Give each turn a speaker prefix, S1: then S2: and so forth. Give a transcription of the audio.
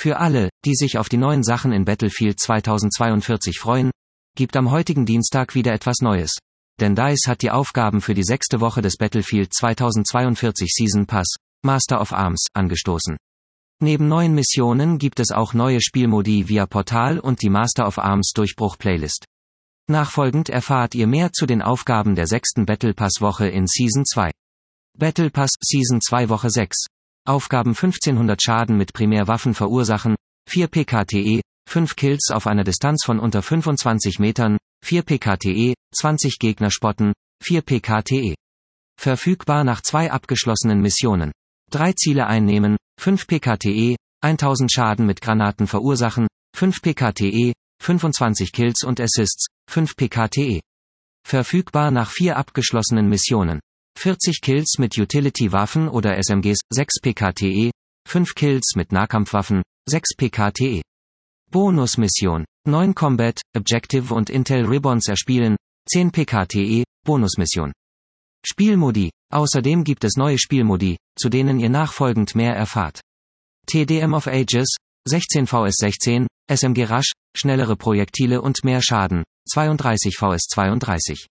S1: Für alle, die sich auf die neuen Sachen in Battlefield 2042 freuen, gibt am heutigen Dienstag wieder etwas Neues. Denn DICE hat die Aufgaben für die 6. Woche des Battlefield 2042 Season Pass, Master of Arms, angestoßen. Neben neuen Missionen gibt es auch neue Spielmodi via Portal und die Master of Arms Durchbruch Playlist. Nachfolgend erfahrt ihr mehr zu den Aufgaben der 6. Battle Pass Woche in Season 2. Battle Pass Season 2 Woche 6. Aufgaben: 1500 Schaden mit Primärwaffen verursachen, 4 PKTE, 5 Kills auf einer Distanz von unter 25 Metern, 4 PKTE, 20 Gegner spotten, 4 PKTE. Verfügbar nach 2 abgeschlossenen Missionen. 3 Ziele einnehmen, 5 PKTE, 1000 Schaden mit Granaten verursachen, 5 PKTE, 25 Kills und Assists, 5 PKTE. Verfügbar nach 4 abgeschlossenen Missionen. 40 Kills mit Utility-Waffen oder SMGs, 6 PKTE, 5 Kills mit Nahkampfwaffen, 6 PKTE. Bonusmission. 9 Combat, Objective und Intel Ribbons erspielen, 10 PKTE, Bonusmission. Spielmodi. Außerdem gibt es neue Spielmodi, zu denen ihr nachfolgend mehr erfahrt. TDM of Ages, 16 vs 16, SMG rasch, schnellere Projektile und mehr Schaden, 32 vs 32.